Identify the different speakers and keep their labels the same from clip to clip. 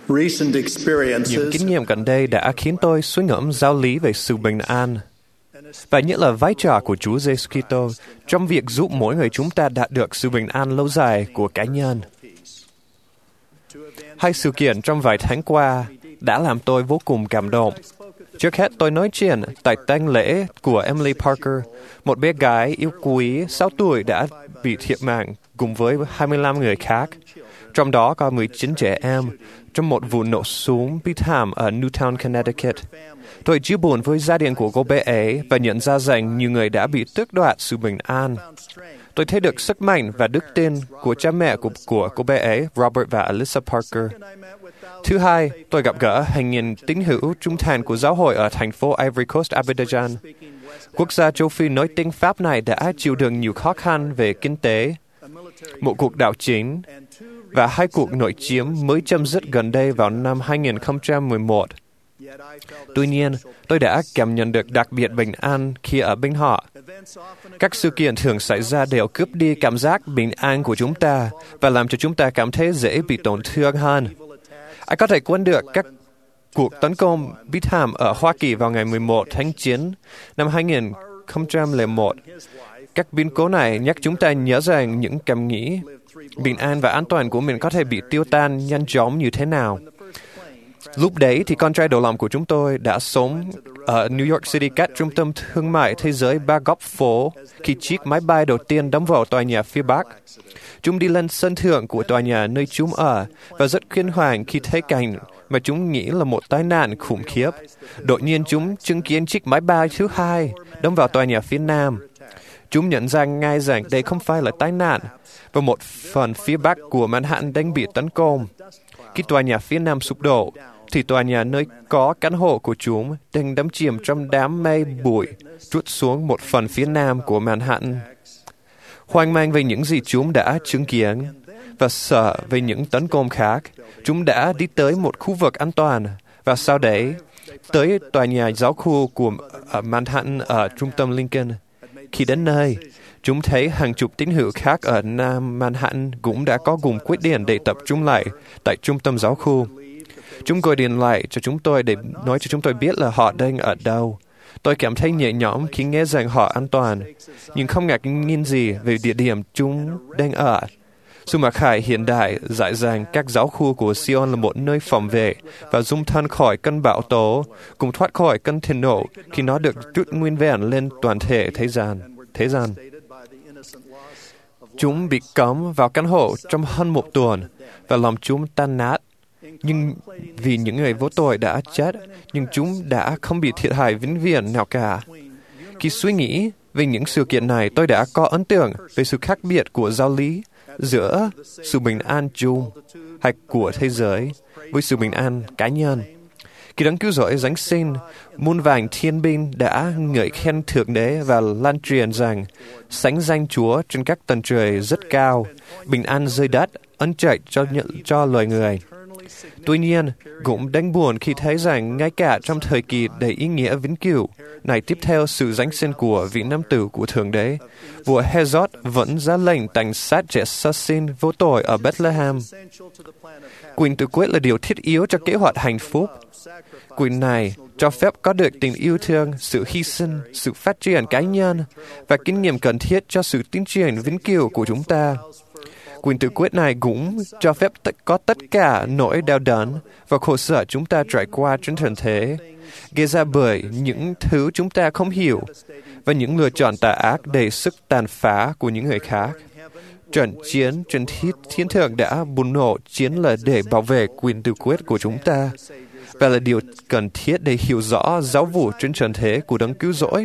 Speaker 1: Những kinh nghiệm gần đây đã khiến tôi suy ngẫm giáo lý về sự bình an, và nhất là vai trò của Chúa Giêsu Kitô trong việc giúp mỗi người chúng ta đạt được sự bình an lâu dài của cá nhân. Hai sự kiện trong vài tháng qua đã làm tôi vô cùng cảm động. Trước hết, tôi nói chuyện tại tang lễ của Emily Parker, một bé gái yêu quý 6 tuổi đã bị thiệt mạng cùng với 25 người khác, trong đó có 19 trẻ em, trong một vụ nổ súng bi thảm ở Newtown, Connecticut. Tôi chia buồn với gia đình của cô bé ấy và nhận ra rằng nhiều người đã bị tước đoạt sự bình an. Tôi thấy được sức mạnh và đức tin của cha mẹ của cô bé ấy, Robert và Alyssa Parker. Thứ hai, tôi gặp gỡ hàng nghìn tín hữu trung thành của giáo hội ở thành phố Ivory Coast, Abidjan. Quốc gia châu Phi nói tiếng Pháp này đã chịu đựng nhiều khó khăn về kinh tế, một cuộc đảo chính và 2 cuộc nội chiếm mới chấm dứt gần đây vào năm 2011. Tuy nhiên, tôi đã cảm nhận được đặc biệt bình an khi ở bên họ. Các sự kiện thường xảy ra đều cướp đi cảm giác bình an của chúng ta và làm cho chúng ta cảm thấy dễ bị tổn thương hơn. Ai có thể quên được các cuộc tấn công bi thảm ở Hoa Kỳ vào ngày 11 tháng 9 năm 2001. Các biến cố này nhắc chúng ta nhớ rằng những cảm nghĩ bình an và an toàn của mình có thể bị tiêu tan nhanh chóng như thế nào. Lúc đấy thì con trai đầu lòng của chúng tôi đã sống ở New York City, cách trung tâm thương mại thế giới 3 góc phố, khi chiếc máy bay đầu tiên đâm vào tòa nhà phía Bắc. Chúng đi lên sân thượng của tòa nhà nơi chúng ở và rất kinh hoàng khi thấy cảnh mà chúng nghĩ là một tai nạn khủng khiếp. Đột nhiên chúng chứng kiến chiếc máy bay thứ hai đâm vào tòa nhà phía Nam. Chúng nhận ra ngay rằng đây không phải là tai nạn, và một phần phía Bắc của Manhattan đang bị tấn công. Khi tòa nhà phía Nam sụp đổ, thì tòa nhà nơi có căn hộ của chúng đang đắm chìm trong đám mây bụi trút xuống một phần phía Nam của Manhattan. Hoang mang về những gì chúng đã chứng kiến và sợ về những tấn công khác, chúng đã đi tới một khu vực an toàn và sau đấy tới tòa nhà giáo khu của Manhattan ở trung tâm Lincoln. Khi đến nơi, chúng thấy hàng chục tín hữu khác ở Nam Manhattan cũng đã có cùng quyết định để tập trung lại tại trung tâm giáo khu. Chúng gọi điện lại cho chúng tôi để nói cho chúng tôi biết là họ đang ở đâu. Tôi cảm thấy nhẹ nhõm khi nghe rằng họ an toàn, nhưng không ngạc nhiên gì về địa điểm chúng đang ở. Sự mặc khải hiện đại dạy rằng các giáo khu của Sion là một nơi phòng vệ và dung thân khỏi cơn bão tố, cùng thoát khỏi cơn thiên nộ khi nó được trút nguyên vẹn lên toàn thể thế gian. Chúng bị cấm vào căn hộ trong hơn 1 tuần và lòng chúng tan nát. Nhưng vì những người vô tội đã chết, nhưng chúng đã không bị thiệt hại vĩnh viễn nào cả. Khi suy nghĩ về những sự kiện này, tôi đã có ấn tượng về sự khác biệt của giáo lý giữa sự bình an chung hay của thế giới với sự bình an cá nhân. Khi Đấng Cứu Rỗi Giáng sinh, muôn vàn thiên binh đã ngợi khen Thượng Đế và lan truyền rằng sánh danh Chúa trên các tầng trời rất cao, bình an dưới đất, ân trạch cho loài người. Tuy nhiên, cũng đáng buồn khi thấy rằng ngay cả trong thời kỳ đầy ý nghĩa vĩnh cửu này tiếp theo sự giáng sinh của vị nam tử của Thượng Đế, vua Herod vẫn ra lệnh tàn sát trẻ sơ sinh vô tội ở Bethlehem. Quyền tự quyết là điều thiết yếu cho kế hoạch hạnh phúc. Quyền này cho phép có được tình yêu thương, sự hy sinh, sự phát triển cá nhân và kinh nghiệm cần thiết cho sự tiến triển vĩnh cửu của chúng ta. Quyền tự quyết này cũng cho phép có tất cả nỗi đau đớn và khổ sở chúng ta trải qua trên trần thế, gây ra bởi những thứ chúng ta không hiểu và những lựa chọn tà ác đầy sức tàn phá của những người khác. Trận chiến trên thiên thượng đã bùng nổ, chiến là để bảo vệ quyền tự quyết của chúng ta và là điều cần thiết để hiểu rõ giáo vụ trên trần thế của Đấng Cứu Rỗi.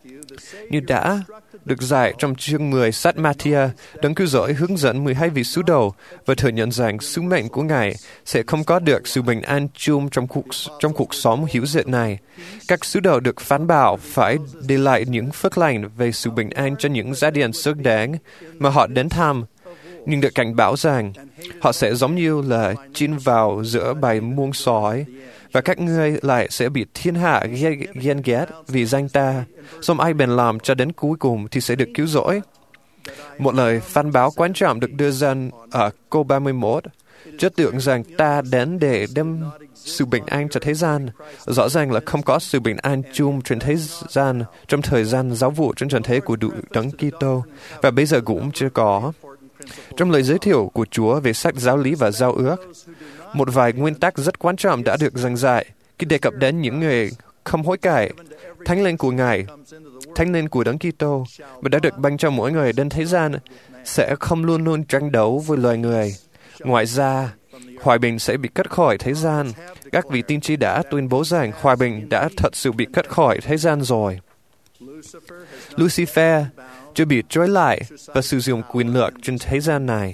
Speaker 1: Như đã được dạy trong chương 10 sách Matthew, Đấng Cứu Rỗi hướng dẫn 12 vị sứ đồ và thừa nhận rằng sứ mệnh của Ngài sẽ không có được sự bình an chung trong cuộc sống hữu diệt này. Các sứ đồ được phán bảo phải để lại những phước lành về sự bình an cho những gia đình xứng đáng mà họ đến thăm, nhưng được cảnh báo rằng họ sẽ giống như là chim vào giữa bầy muông sói, và các ngươi lại sẽ bị thiên hạ ghen ghét vì danh ta. Song ai bền lòng cho đến cuối cùng thì sẽ được cứu rỗi. Một lời phán báo quan trọng được đưa ra ở câu 31. Chất tưởng rằng ta đến để đem sự bình an cho thế gian. Rõ ràng là không có sự bình an chung trên thế gian trong thời gian giáo vụ trên trần thế của Đấng Kitô, và bây giờ cũng chưa có. Trong lời giới thiệu của Chúa về sách giáo lý và giao ước, một vài nguyên tắc rất quan trọng đã được giảng dạy khi đề cập đến những người không hối cải. Thánh linh của Ngài, thánh linh của Đấng Kitô mà đã được ban cho mỗi người đến thế gian sẽ không luôn luôn tranh đấu với loài người. Ngoài ra, hòa bình sẽ bị cắt khỏi thế gian. Các vị tiên tri đã tuyên bố rằng hòa bình đã thật sự bị cắt khỏi thế gian rồi. Lucifer chưa bị trói lại và sử dụng quyền lực trên thế gian này.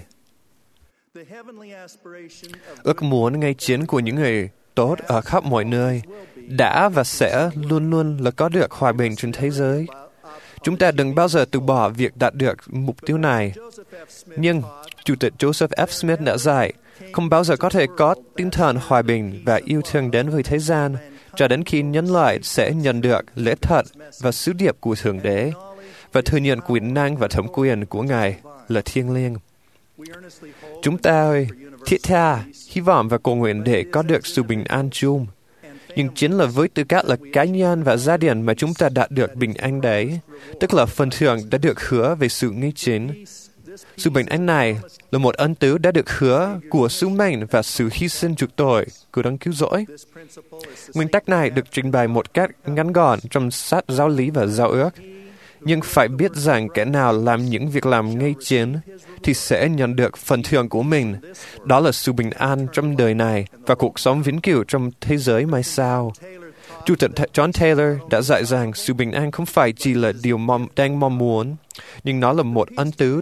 Speaker 1: Ước muốn ngay chiến của những người tốt ở khắp mọi nơi đã và sẽ luôn luôn là có được hòa bình trên thế giới. Chúng ta đừng bao giờ từ bỏ việc đạt được mục tiêu này. Nhưng Chủ tịch Joseph F. Smith đã dạy, không bao giờ có thể có tinh thần hòa bình và yêu thương đến với thế gian, cho đến khi nhân loại sẽ nhận được lẽ thật và sứ điệp của Thượng Đế, và thừa nhận quyền năng và thẩm quyền của Ngài là thiêng liêng. Chúng ta thiết tha, hy vọng và cầu nguyện để có được sự bình an chung. Nhưng chính là với tư cách là cá nhân và gia đình mà chúng ta đạt được bình an đấy, tức là phần thưởng đã được hứa về sự ngay chính. Sự bình an này là một ân tứ đã được hứa của sứ mệnh và sự hy sinh chuộc tội của Đấng cứu rỗi. Nguyên tắc này được trình bày một cách ngắn gọn trong sách giáo lý và giao ước. Nhưng phải biết rằng kẻ nào làm những việc làm ngay chính thì sẽ nhận được phần thưởng của mình. Đó là sự bình an trong đời này và cuộc sống vĩnh cửu trong thế giới mai sau. Chủ tịch John Taylor đã dạy rằng sự bình an không phải chỉ là điều đang mong muốn, nhưng nó là một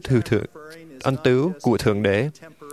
Speaker 1: ân tứ của Thượng Đế.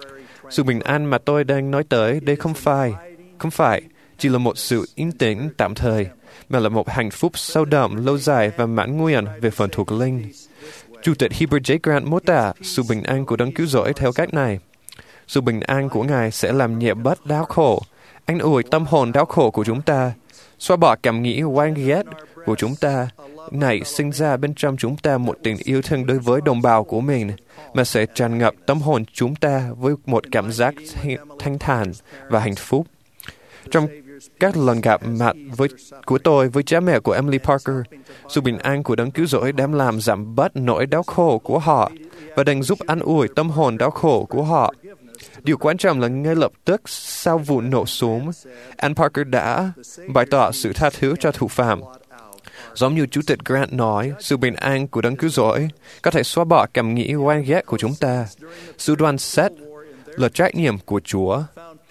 Speaker 1: Sự bình an mà tôi đang nói tới đây không phải chỉ là một sự yên tĩnh tạm thời, mà là một hạnh phúc sâu đậm, lâu dài và mãn nguyện về phần thuộc linh. Chủ tịch Heber J. Grant mô tả sự bình an của Đấng cứu rỗi theo cách này. Sự bình an của Ngài sẽ làm nhẹ bớt đau khổ, an ủi tâm hồn đau khổ của chúng ta, xóa bỏ cảm nghĩ oan ghét của chúng ta, nảy sinh ra bên trong chúng ta một tình yêu thương đối với đồng bào của mình, mà sẽ tràn ngập tâm hồn chúng ta với một cảm giác thanh thản và hạnh phúc. Trong các lần gặp mặt của tôi với cha mẹ của Emily Parker, sự bình an của Đấng cứu rỗi đem làm giảm bớt nỗi đau khổ của họ và đang giúp an ủi tâm hồn đau khổ của họ. Điều quan trọng là ngay lập tức sau vụ nổ súng, Ann Parker đã bày tỏ sự tha thứ cho thủ phạm. Giống như Chủ tịch Grant nói, sự bình an của Đấng cứu rỗi có thể xóa bỏ cảm nghĩ oan ghét của chúng ta. Sự đoan xét là trách nhiệm của Chúa.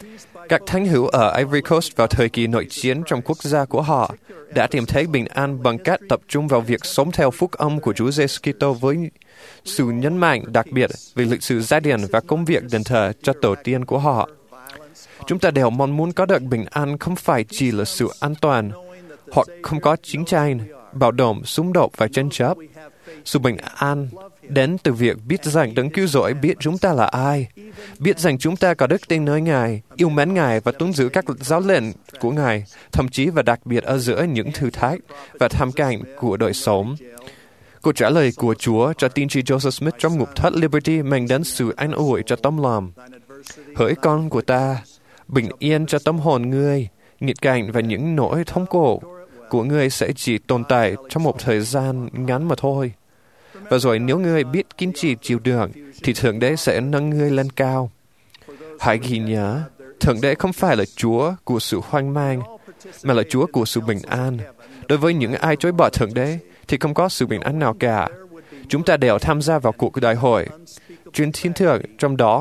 Speaker 1: Các thánh hữu ở Ivory Coast vào thời kỳ nội chiến trong quốc gia của họ đã tìm thấy bình an bằng cách tập trung vào việc sống theo phúc âm của Chúa Giêsu Kitô với sự nhấn mạnh đặc biệt về lịch sử gia đình và công việc đền thờ cho tổ tiên của họ. Chúng ta đều mong muốn có được bình an không phải chỉ là sự an toàn, hoặc không có chiến tranh, bạo động, xung đột và tranh chấp. Sự bình an đến từ việc biết rằng Đấng cứu rỗi biết chúng ta là ai, biết rằng chúng ta có đức tin nơi Ngài, yêu mến Ngài và tuân giữ các giáo lệnh của Ngài, thậm chí và đặc biệt ở giữa những thử thách và thảm cảnh của đời sống. Câu trả lời của Chúa cho tiên tri Joseph Smith trong ngục thất Liberty mang đến sự an ủi cho tâm lòng. Hỡi con của ta, bình yên cho tâm hồn ngươi, nghịch cảnh và những nỗi thống khổ của ngươi sẽ chỉ tồn tại trong một thời gian ngắn mà thôi. Và rồi nếu ngươi biết kiên trì chịu đựng, thì Thượng Đế sẽ nâng ngươi lên cao. Hãy ghi nhớ, Thượng Đế không phải là Chúa của sự hoang mang, mà là Chúa của sự bình an. Đối với những ai chối bỏ Thượng Đế, thì không có sự bình an nào cả. Chúng ta đều tham gia vào cuộc đại hội trên thiên thượng, trong đó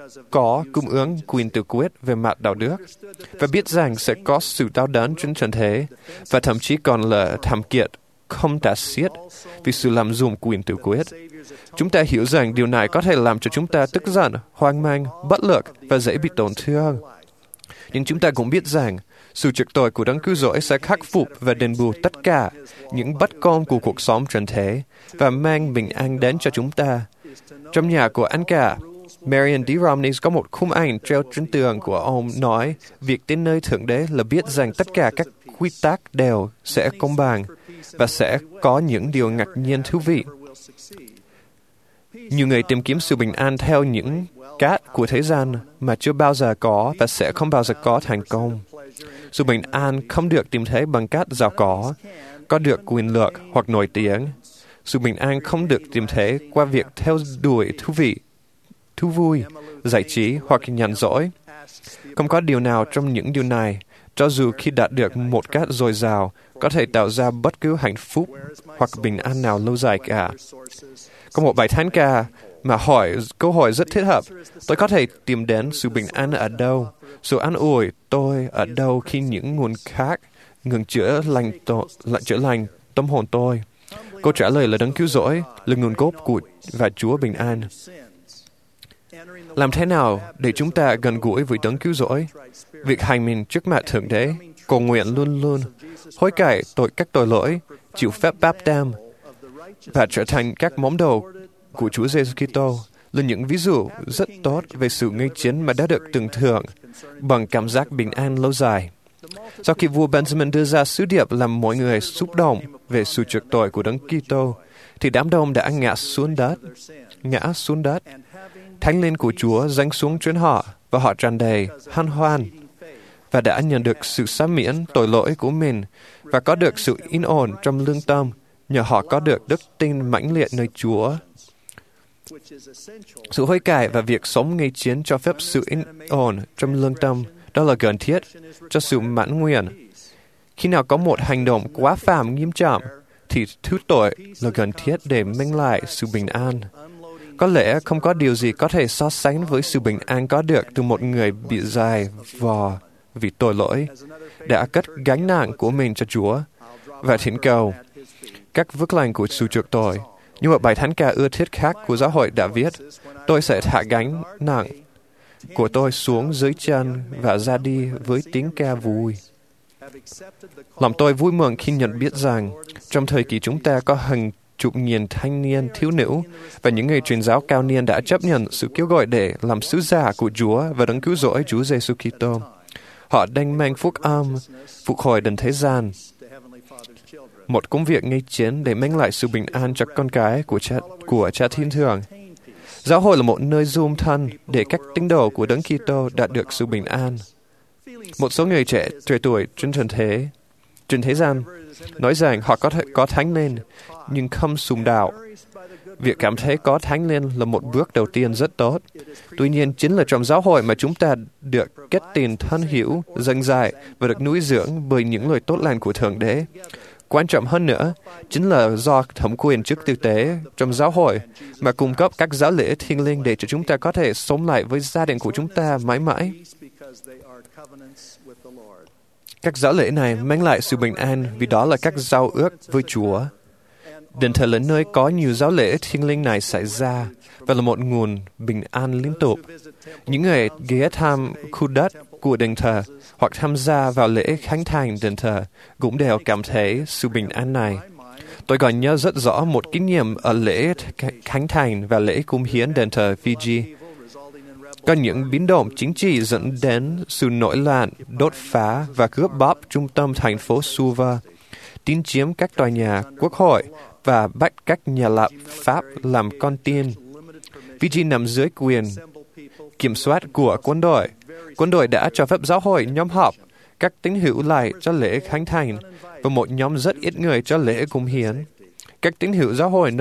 Speaker 1: có cung ứng quyền tự quyết về mặt đạo đức, và biết rằng sẽ có sự đau đớn trên trần thế, và thậm chí còn là thảm kiệt không tả xiết vì sự lạm dụng quyền tự quyết. Chúng ta hiểu rằng điều này có thể làm cho chúng ta tức giận, hoang mang, bất lực và dễ bị tổn thương. Nhưng chúng ta cũng biết rằng sự trừng tội của Đấng cứu rỗi sẽ khắc phục và đền bù tất cả những bất công của cuộc sống trần thế và mang bình an đến cho chúng ta. Trong nhà của anh cả, Marion D. Romney có một khung ảnh treo trên tường của ông nói việc đến nơi Thượng Đế là biết rằng tất cả các quy tắc đều sẽ công bằng và sẽ có những điều ngạc nhiên thú vị. Nhiều người tìm kiếm sự bình an theo những cát của thế gian mà chưa bao giờ có và sẽ không bao giờ có thành công. Sự bình an không được tìm thấy bằng cách giàu có được quyền lực hoặc nổi tiếng. Sự bình an không được tìm thấy qua việc theo đuổi thú vui, giải trí hoặc nhàn rỗi. Không có điều nào trong những điều này, cho dù khi đạt được một cách dồi dào, có thể tạo ra bất cứ hạnh phúc hoặc bình an nào lâu dài cả. Có một bài thánh ca mà câu hỏi rất thích hợp. Tôi có thể tìm đến sự bình an ở đâu? Sự an ủi tôi ở đâu khi những nguồn khác ngừng chữa lành tâm hồn tôi? Câu trả lời là Đấng Cứu Rỗi, là nguồn gốc của và Chúa bình an. Làm thế nào để chúng ta gần gũi với Đấng Cứu Rỗi? Việc hành mình trước mặt Thượng Đế, cầu nguyện luôn luôn, hối cải các tội lỗi, chịu phép báp têm và trở thành các món đồ của Chúa Giêsu Kitô là những ví dụ rất tốt về sự nghênh chiến mà đã được tưởng thưởng bằng cảm giác bình an lâu dài. Sau khi vua Benjamin đưa ra sứ điệp làm mọi người xúc động về sự chuộc tội của Đấng Kitô, thì đám đông đã ngã xuống đất. Thánh linh của Chúa giáng xuống trên họ và họ tràn đầy hân hoan và đã nhận được sự sa miễn tội lỗi của mình và có được sự yên ổn trong lương tâm nhờ họ có được đức tin mãnh liệt nơi Chúa. Sự hối cải và việc sống nghênh chiến cho phép sự yên ổn trong lương tâm, đó là cần thiết cho sự mãn nguyện. Khi nào có một hành động quá phạm nghiêm trọng, thì thứ tội là cần thiết để mang lại sự bình an. Có lẽ không có điều gì có thể so sánh với sự bình an có được từ một người bị dài vò vì tội lỗi, đã cất gánh nặng của mình cho Chúa và thỉnh cầu các phước lành của sự chuộc tội. Như một bài thánh ca ưa thích khác của giáo hội đã viết, tôi sẽ thả gánh nặng của tôi xuống dưới chân và ra đi với tiếng ca vui. Lòng tôi vui mừng khi nhận biết rằng trong thời kỳ chúng ta có hàng chục nghìn thanh niên thiếu nữ và những người truyền giáo cao niên đã chấp nhận sự kêu gọi để làm sứ giả của Chúa và Đấng Cứu Rỗi Chúa Giêsu Kitô. Họ đang mang phúc âm phục hồi đến thế gian, một công việc nghênh chiến để mang lại sự bình an cho con cái của Cha Thiên Thượng. Giáo hội là một nơi dung thân để các tín đồ của Đấng Kitô đạt được sự bình an. Một số người trẻ tuổi trên thế gian nói rằng họ có thánh linh nhưng không sùng đạo. Việc cảm thấy có thánh linh là một bước đầu tiên rất tốt. Tuy nhiên, chính là trong giáo hội mà chúng ta được kết tình thân hữu, dâng dạy và được nuôi dưỡng bởi những lời tốt lành của Thượng Đế. Quan trọng hơn nữa, chính là do thẩm quyền chức thực tế trong giáo hội mà cung cấp các giáo lễ thiêng liêng để cho chúng ta có thể sống lại với gia đình của chúng ta mãi mãi. Các giáo lễ này mang lại sự bình an vì đó là các giao ước với Chúa. Đền thờ là nơi có nhiều giáo lễ thiêng liêng này xảy ra và là một nguồn bình an liên tục. Những người ghé thăm khu đất của đền thờ hoặc tham gia vào lễ khánh thành đền thờ cũng đều cảm thấy sự bình an này. Tôi còn nhớ rất rõ một kinh nghiệm ở lễ khánh thành và lễ cúng hiến đền thờ Fiji. Có những biến động chính trị dẫn đến sự nổi loạn, đốt phá và cướp bóc trung tâm thành phố Suva, tín chiếm các tòa nhà quốc hội và bắt các nhà lập pháp làm con tin. Fiji nằm dưới quyền kiểm soát của quân đội. Quân đội đã cho phép giáo hội nhóm họp các tín hữu lại cho lễ khánh thành và một nhóm rất ít người cho lễ cúng hiến. Các tín hữu giáo hội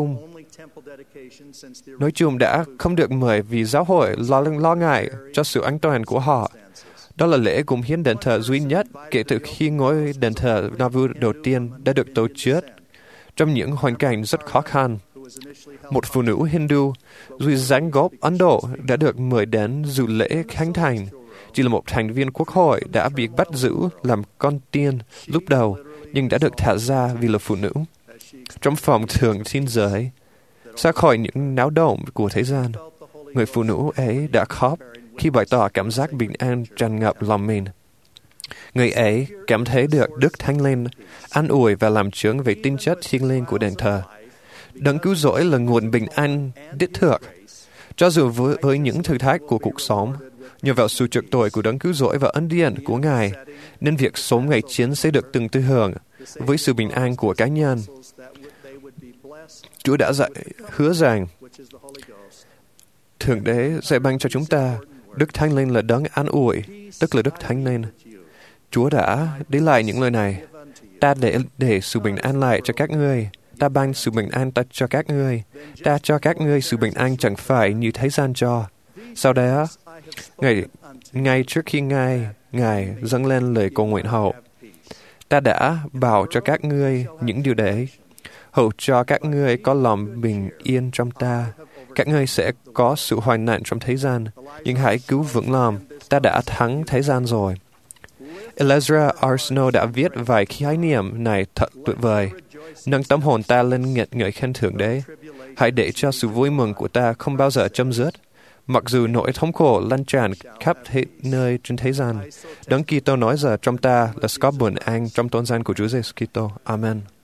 Speaker 1: nói chung đã không được mời vì giáo hội lo ngại cho sự an toàn của họ. Đó là lễ cúng hiến đền thờ duy nhất kể từ khi ngôi đền thờ Nauvoo đầu tiên đã được tổ chức trong những hoàn cảnh rất khó khăn. Một phụ nữ Hindu duy dáng gốc Ấn Độ đã được mời đến dự lễ khánh thành. Chỉ là một thành viên quốc hội đã bị bắt giữ làm con tin lúc đầu, nhưng đã được thả ra vì là phụ nữ. Trong phòng thường thiên giới, xa khỏi những náo động của thế gian, người phụ nữ ấy đã khóc khi bày tỏ cảm giác bình an tràn ngập lòng mình. Người ấy cảm thấy được Đức Thánh Linh an ủi và làm chứng về tính chất thiêng liêng của đền thờ. Đấng Cứu Rỗi là nguồn bình an đích thực. Cho dù với những thử thách của cuộc sống, nhờ vào sự chuộc tội của Đấng Cứu Rỗi và ân điển của Ngài, nên việc sống ngày chiến sẽ được từng tư hưởng với sự bình an của cá nhân. Chúa đã hứa rằng Thượng Đế dạy ban cho chúng ta, Đức Thánh Linh là đấng an ủi, tức là Đức Thánh Linh. Chúa đã để lại những lời này. Ta để sự bình an lại cho các ngươi. Ta ban sự bình an ta cho các ngươi. Ta cho các ngươi sự bình an chẳng phải như thế gian cho. Sau đó, ngay trước khi Ngài dâng lên lời cầu nguyện hậu, ta đã bảo cho các ngươi những điều đấy, hầu cho các ngươi có lòng bình yên trong ta. Các ngươi sẽ có sự hoạn nạn trong thế gian, nhưng hãy cứu vững lòng, ta đã thắng thế gian rồi. Elezra Arsenault đã viết vài khái niệm này thật tuyệt vời, nâng tâm hồn ta lên ngợi khen Thượng Đế. Hãy để cho sự vui mừng của ta không bao giờ chấm dứt, mặc dù nỗi thống khổ lan tràn khắp nơi trên thế gian. Đấng Kitô nói giờ trong ta là có bình an trong tôn danh của Chúa Giêsu Kitô. Amen.